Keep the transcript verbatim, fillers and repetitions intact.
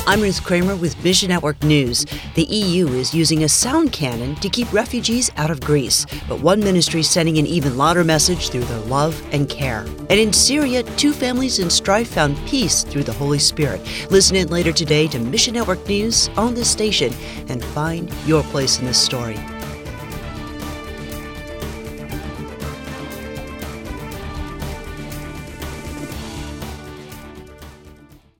I'm Ruth Kramer with Mission Network News. The E U is using a sound cannon to keep refugees out of Greece, but one ministry sending an even louder message through their love and care. And in Syria, two families in strife found peace through the Holy Spirit. Listen in later today to Mission Network News on this station and find your place in this story.